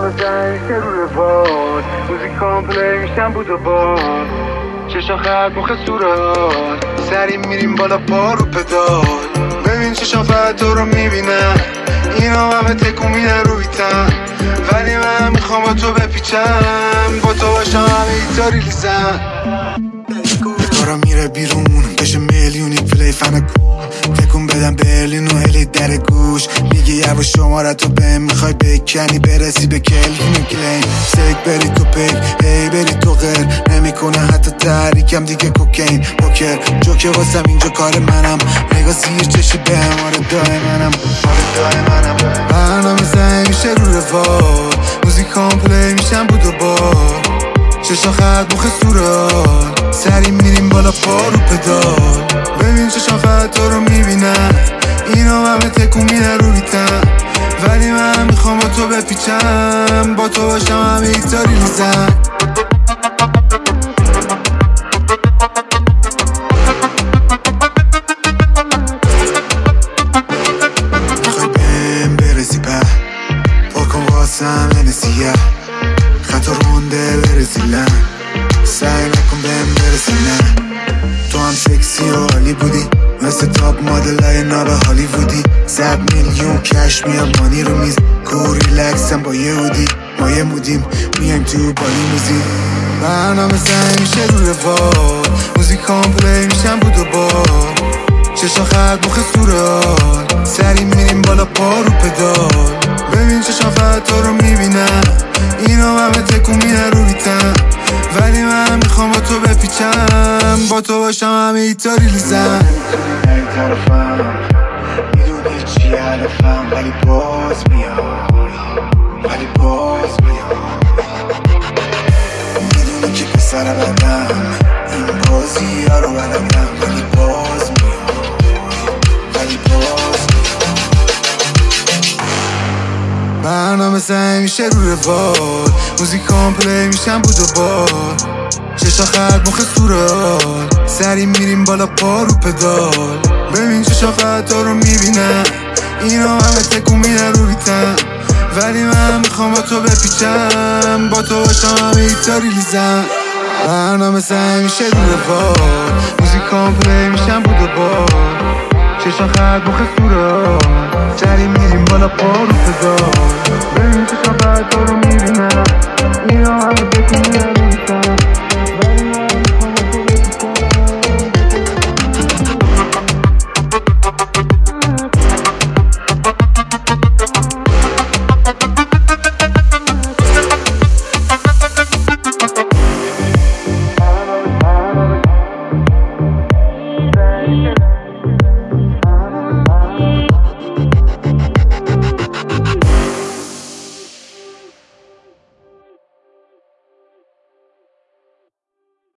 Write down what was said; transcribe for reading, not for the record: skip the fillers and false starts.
زنگ میشه رو روان، موزیکام پلی میشم بود و باد، چشا خط مخ صورت، سری میریم بالا پا رو پدال. ببین چشا فقط تو رو میبینم، اینا همه تکون میدن روی تن، ولی من میخوام با تو بپیچم، با تو باشم همه ایتا ریلیزم. کارا میره بیرون بشه میلیونی پلی فنکو، تکون بدم برلین و هلی در گوش، میگه یواش شماره تو بهم میخوای بکنی برسی به کلوین و کلین، سیک بری تو پیک هی بری تو غیر، نمیکنه حتی تحریکم دیگه کوکین پوکر جوکه واسم اینجا کار منم، نگاه زیر چشی بهم آره دای منم، آره دای منم. برنامه زنگ میشه رو روال، موزیکام پلی میشم بود و باد، چشا خط مخ صورت، سری میریم بالا پا رو پدال. ببین چشا فقط تو رو میبینم، اینا همه تکون میدن روی تن، ولی من میخوام با تو بپیچم، با تو باشم همه ایتا ریلیزم. میخوای بهم برسی په پاکن واسم نسیه خطا رونده برسیلن، سعی نکن بهم برسیلن. تو هم سکسی و حالی بودی مثل تاپ مادل های ناب هالیوودی، 100 میلیون کش میاد مانی رو میز، کور ریلکسم با یه هودی، ما یه مودیم میایم تو بالی موزی. برنامه زنگ میشه رو روال، موزیکام پلی میشم بود و باد، چشا خط مخ صورت، سری میریم بالا پا رو پدال. ببین چشا فقط تو رو میبینم، اینا همه تکون میدن روی تن، ولی من میخوام با تو بپیچم، با تو باشم همه ایتا ریلیزم. نمیتونی نهی طرفم، میدونی چی هدفم، ولی باز میای، ولی باز میای. میدونی که پسر بدم، این بازی ها رو بلدم، ولی باز میای، ولی باز میای. برنامه زنگ میشه رو روال، موزیکام پلی میشم بود و باد، چشا خط مخ صورت، سری میریم بالا پا رو پدال. ببین چشا فقط تو رو میبینم، اینا همه تکون میدن روی تن، ولی من میخوام با تو بپیچم، با تو باشم همه ایتا ریلیزم. برنامه زنگ میشه رو روال، موزیکام پلی میشم بود و باد، چشا خط مخ صورت، سری میریم بالا پا رو پدال. ببین چشا فقط تو رو میبینم، اینا همه تکون میدن.